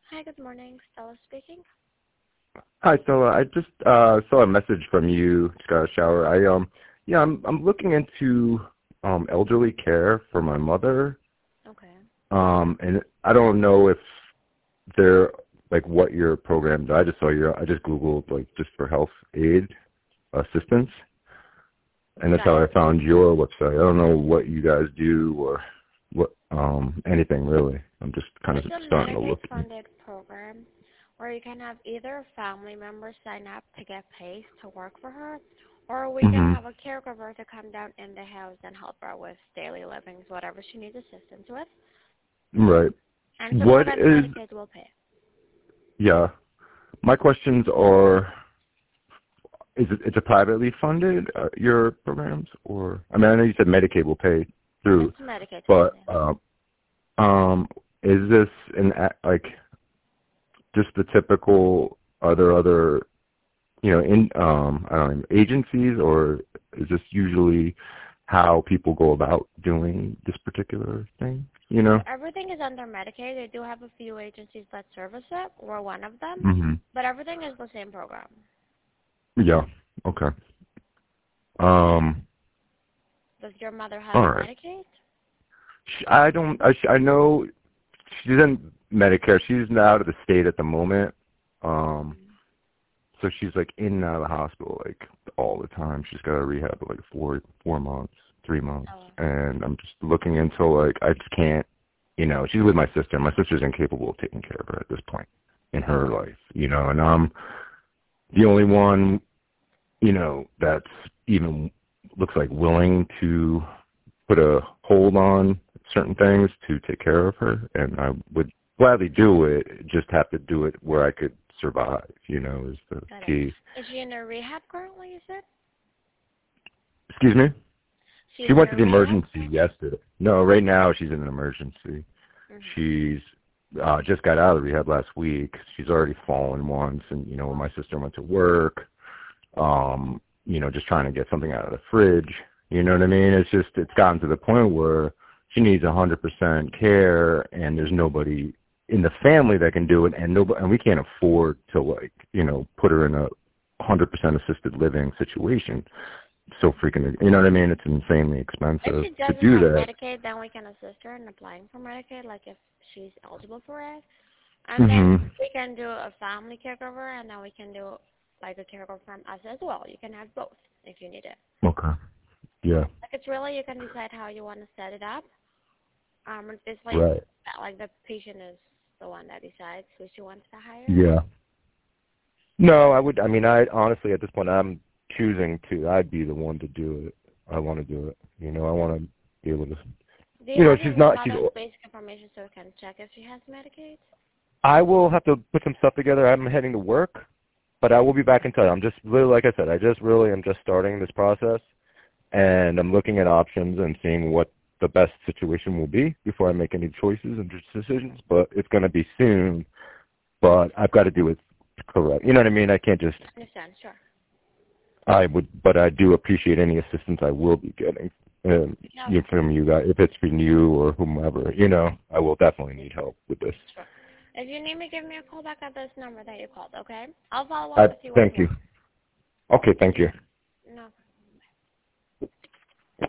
Hi, good morning. Stella speaking. Hi, Stella. I just saw a message from you. Just got a shower. I'm looking into elderly care for my mother. Okay. And I don't know if they're like what your programs are. I just googled like just for health aid assistance, and that's how I found your website. I don't know what you guys do or what anything really. I'm just kind of starting to look. It's a Medicaid-funded program where you can have either family members sign up to get paid to work for her, or we can have a caregiver to come down in the house and help her with daily livings, whatever she needs assistance with. Right. And so what Medicaid will pay. Yeah. My questions are, it's a privately funded, your programs? Or, I mean, I know you said Medicaid will pay through. It's Medicaid but, funded. is this just the typical, are there other, I don't know, agencies, or is this usually how people go about doing this particular thing, Everything is under Medicaid. They do have a few agencies that service it. We're one of them. But everything is the same program. Yeah. Okay. Does your mother have Medicaid? I know she's in Medicare. She's out of the state at the moment. So she's like in and out of the hospital like all the time. She's got a rehab for like 4 months, 3 months. And I'm just looking into like, I just can't, she's with my sister. My sister's incapable of taking care of her at this point in her life, and I'm the only one, that's even looks like willing to put a hold on certain things to take care of her. And I would gladly do it, just have to do it where I could survive, is the key. Is she in a rehab currently, you said? Excuse me? She went to the emergency yesterday. No, right now she's in an emergency. She's just got out of the rehab last week. She's already fallen once, and, when my sister went to work, just trying to get something out of the fridge, you know what I mean? It's gotten to the point where she needs 100% care, and there's nobody in the family that can do it, and we can't afford to put her in a 100% assisted living situation. So freaking, you know what I mean? It's insanely expensive to do that. If she doesn't have Medicaid, then we can assist her in applying for Medicaid, like if she's eligible for it. And then we can do a family caregiver, and then we can do like a caregiver from us as well. You can have both if you need it. Okay. Yeah. Like it's really, you can decide how you want to set it up. It's like the patient is the one that decides who she wants to hire. Yeah. No, I honestly, at this point, I'm choosing I'd be the one to do it. I want to do it. I want to be able to. Do you have she's not. She's basic information so we can check if she has Medicaid. I will have to put some stuff together. I'm heading to work, but I will be back in touch. I'm just really, like I said, I am just starting this process, and I'm looking at options and seeing what the best situation will be before I make any choices and decisions. But it's going to be soon. But I've got to do it correct. You know what I mean? I can't just. I understand. Sure. But I do appreciate any assistance I will be getting from you guys. If it's from you or whomever, I will definitely need help with this. Sure. If you need me, give me a call back at this number that you called, okay? I'll follow up with you. Thank you. Okay, thank you. No.